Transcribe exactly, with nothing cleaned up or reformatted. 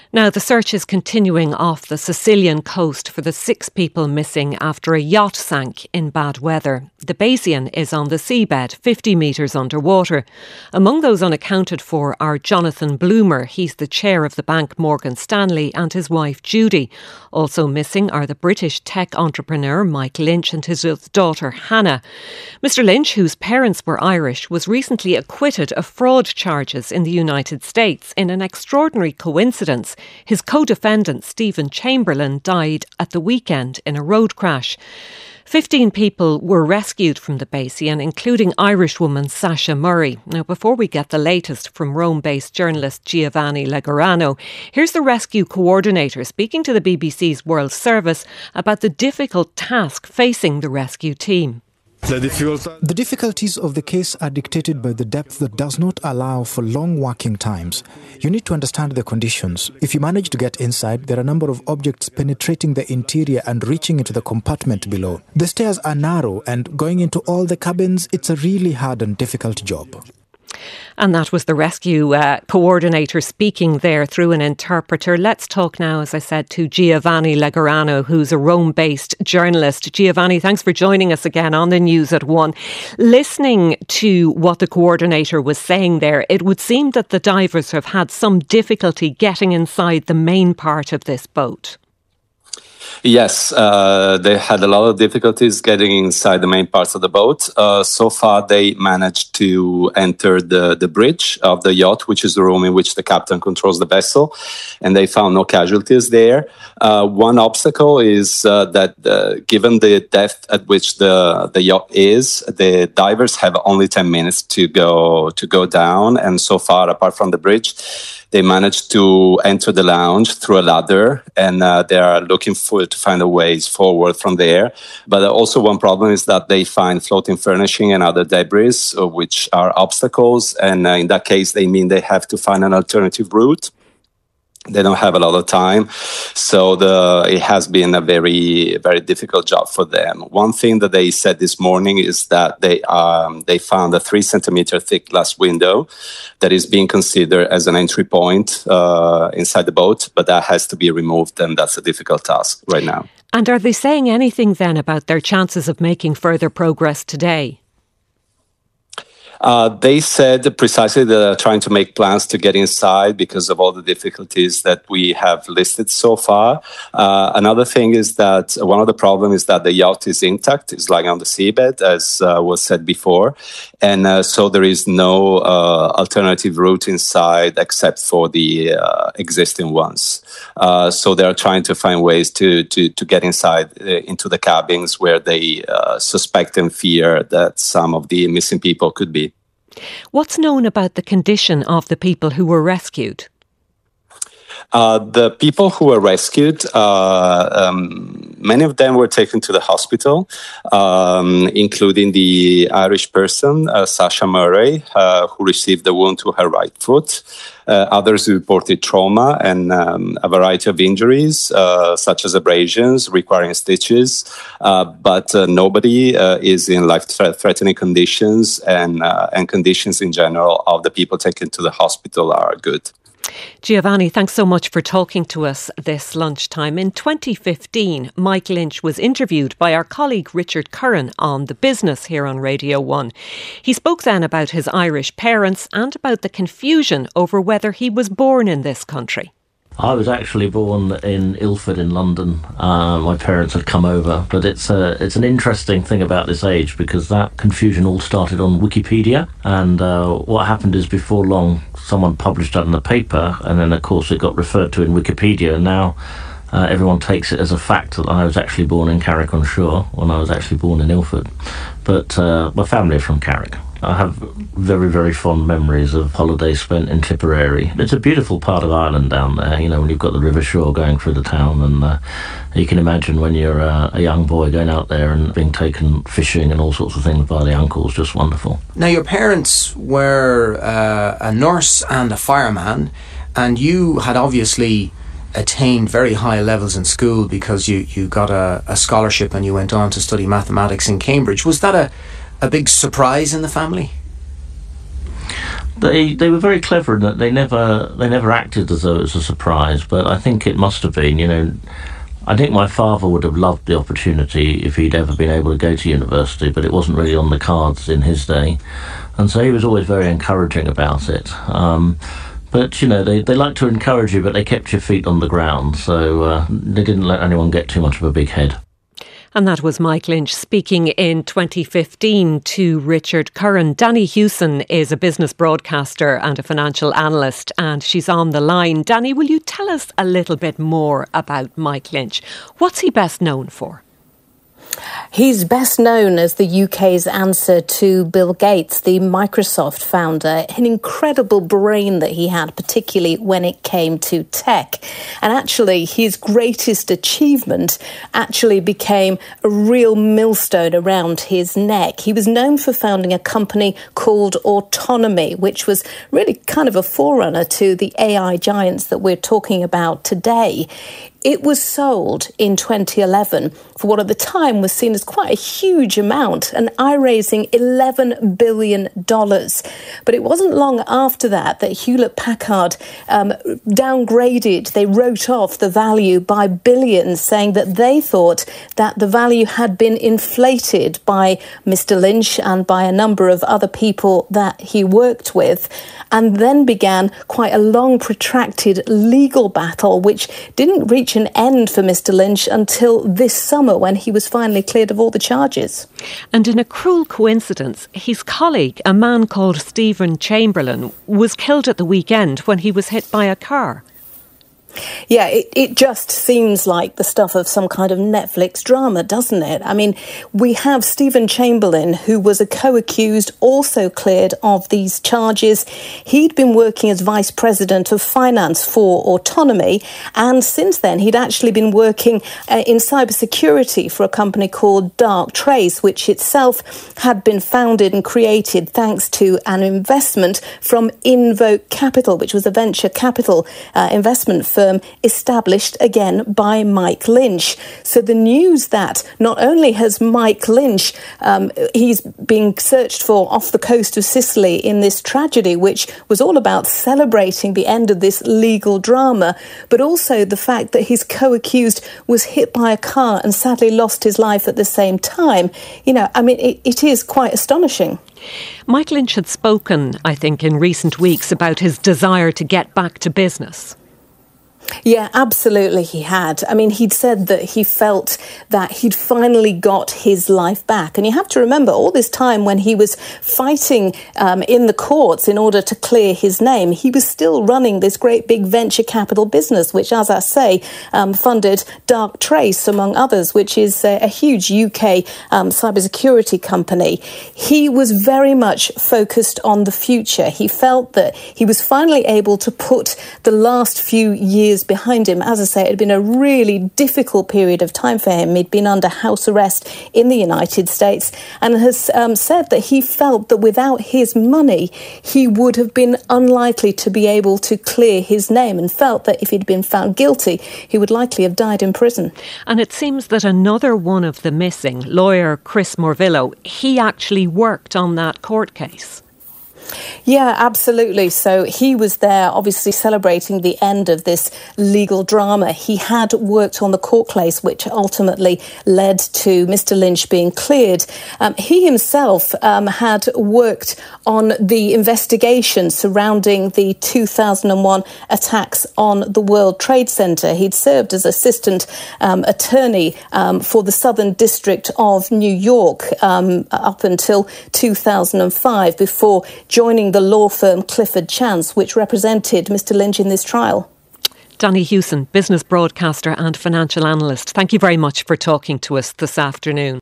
Now, the search is continuing off the Sicilian coast for the six people missing after a yacht sank in bad weather. The Bayesian is on the seabed, fifty metres underwater. Among those unaccounted for are Jonathan Bloomer, he's the chair of the bank Morgan Stanley, and his wife Judy. Also missing are the British tech entrepreneur Mike Lynch and his daughter Hannah. Mister Lynch, whose parents were Irish, was recently acquitted of fraud charges in the United States. In an extraordinary coincidence, his co-defendant, Stephen Chamberlain, died at the weekend in a road crash. Fifteen people were rescued from the Bayesian, including Irishwoman Sasha Murray. Now, before we get the latest from Rome-based journalist Giovanni Legorano, here's the rescue coordinator speaking to the B B C's World Service about the difficult task facing the rescue team. The difficulties of the case are dictated by the depth that does not allow for long working times. You need to understand the conditions. If you manage to get inside, there are a number of objects penetrating the interior and reaching into the compartment below. The stairs are narrow, and going into all the cabins, it's a really hard and difficult job. And that was the rescue uh, coordinator speaking there through an interpreter. Let's talk now, as I said, to Giovanni Legorano, who's a Rome-based journalist. Giovanni, thanks for joining us again on the News at One. Listening to what the coordinator was saying there, it would seem that the divers have had some difficulty getting inside the main part of this boat. Yes, uh, they had a lot of difficulties getting inside the main parts of the boat. Uh, so far, they managed to enter the, the bridge of the yacht, which is the room in which the captain controls the vessel, and they found no casualties there. Uh, one obstacle is uh, that uh, given the depth at which the, the yacht is, the divers have only ten minutes to go to go down, and so far, apart from the bridge, they managed to enter the lounge through a ladder, and uh, they are looking for to find a ways forward from there. But also one problem is that they find floating furnishing and other debris, uh, which are obstacles. And uh, in that case, they mean they have to find an alternative route. They don't have a lot of time. So the it has been a very, very difficult job for them. One thing that they said this morning is that they um, they found a three centimeter thick glass window that is being considered as an entry point uh, inside the boat, but that has to be removed, and that's a difficult task right now. And are they saying anything then about their chances of making further progress today? Uh, they said precisely that they're trying to make plans to get inside because of all the difficulties that we have listed so far. Uh, another thing is that one of the problems is that the yacht is intact, it's lying on the seabed, as uh, was said before. And uh, so there is no uh, alternative route inside except for the uh, existing ones. Uh, so they're trying to find ways to, to, to get inside uh, into the cabins where they uh, suspect and fear that some of the missing people could be. What's known about the condition of the people who were rescued? Uh, the people who were rescued, uh, um, many of them were taken to the hospital, um, including the Irish person, uh, Sasha Murray, uh, who received a wound to her right foot. Uh, others reported trauma and um, a variety of injuries, uh, such as abrasions requiring stitches. Uh, but uh, nobody uh, is in life-threatening conditions, and, uh, and conditions in general of the people taken to the hospital are good. Giovanni, thanks so much for talking to us this lunchtime. In twenty fifteen, Mike Lynch was interviewed by our colleague Richard Curran on The Business here on Radio one. He spoke then about his Irish parents and about the confusion over whether he was born in this country. I was actually born in Ilford in London. Uh, my parents had come over, but it's a, it's an interesting thing about this age because that confusion all started on Wikipedia, and uh, what happened is before long someone published that in the paper, and then of course it got referred to in Wikipedia, and now uh, everyone takes it as a fact that I was actually born in Carrick-on-Shore when I was actually born in Ilford. But uh, my family are from Carrick. I have very, very fond memories of holidays spent in Tipperary. It's a beautiful part of Ireland down there, you know, when you've got the River Shore going through the town, and uh, you can imagine when you're uh, a young boy going out there and being taken fishing and all sorts of things by the uncles, just wonderful. Now, your parents were uh, a nurse and a fireman, and you had obviously attained very high levels in school because you, you got a, a scholarship and you went on to study mathematics in Cambridge. Was that a a big surprise in the family? They they were very clever in that they never they never acted as though it was a surprise, but I think it must have been. You know, I think my father would have loved the opportunity if he'd ever been able to go to university, but it wasn't really on the cards in his day, and so he was always very encouraging about it. Um, but you know, they they liked to encourage you, but they kept your feet on the ground, so uh, they didn't let anyone get too much of a big head. And that was Mike Lynch speaking in twenty fifteen to Richard Curran. Danny Hewson is a business broadcaster and a financial analyst, and she's on the line. Danny, will you tell us a little bit more about Mike Lynch? What's he best known for? He's best known as the U K's answer to Bill Gates, the Microsoft founder, an incredible brain that he had, particularly when it came to tech. And actually, his greatest achievement actually became a real millstone around his neck. He was known for founding a company called Autonomy, which was really kind of a forerunner to the A I giants that we're talking about today. It was sold in twenty eleven for what at the time was seen as quite a huge amount, an eye-raising eleven billion dollars. But it wasn't long after that that Hewlett-Packard um, downgraded, they wrote off the value by billions, saying that they thought that the value had been inflated by Mister Lynch and by a number of other people that he worked with. And then began quite a long, protracted legal battle, which didn't reach an end for Mister Lynch until this summer when he was finally cleared of all the charges. And in a cruel coincidence, his colleague, a man called Stephen Chamberlain, was killed at the weekend when he was hit by a car. Yeah, it, it just seems like the stuff of some kind of Netflix drama, doesn't it? I mean, we have Stephen Chamberlain, who was a co-accused, also cleared of these charges. He'd been working as vice president of finance for Autonomy, and since then he'd actually been working uh, in cybersecurity for a company called Darktrace, which itself had been founded and created thanks to an investment from Invoke Capital, which was a venture capital uh, investment firm established again by Mike Lynch. So the news that not only has Mike Lynch, um, he's being searched for off the coast of Sicily in this tragedy, which was all about celebrating the end of this legal drama, but also the fact that his co-accused was hit by a car and sadly lost his life at the same time. You know, I mean, it, it is quite astonishing. Mike Lynch had spoken, I think, in recent weeks about his desire to get back to business. Yeah, absolutely he had. I mean, he'd said that he felt that he'd finally got his life back. And you have to remember, all this time when he was fighting um, in the courts in order to clear his name, he was still running this great big venture capital business, which, as I say, um, funded Darktrace, among others, which is a, a huge U K um, cybersecurity company. He was very much focused on the future. He felt that he was finally able to put the last few years behind him. As I say, it had been a really difficult period of time for him. He'd been under house arrest in the United States and has um, said that he felt that without his money, he would have been unlikely to be able to clear his name, and felt that if he'd been found guilty, he would likely have died in prison. And it seems that another one of the missing, lawyer Chris Morvillo, he actually worked on that court case. Yeah, absolutely. So he was there, obviously celebrating the end of this legal drama. He had worked on the court case, which ultimately led to Mister Lynch being cleared. Um, he himself um, had worked on the investigation surrounding the two thousand one attacks on the World Trade Center. He'd served as assistant um, attorney um, for the Southern District of New York um, up until two thousand five, before joining the law firm Clifford Chance, which represented Mister Lynch in this trial. Danny Hewson, business broadcaster and financial analyst, thank you very much for talking to us this afternoon.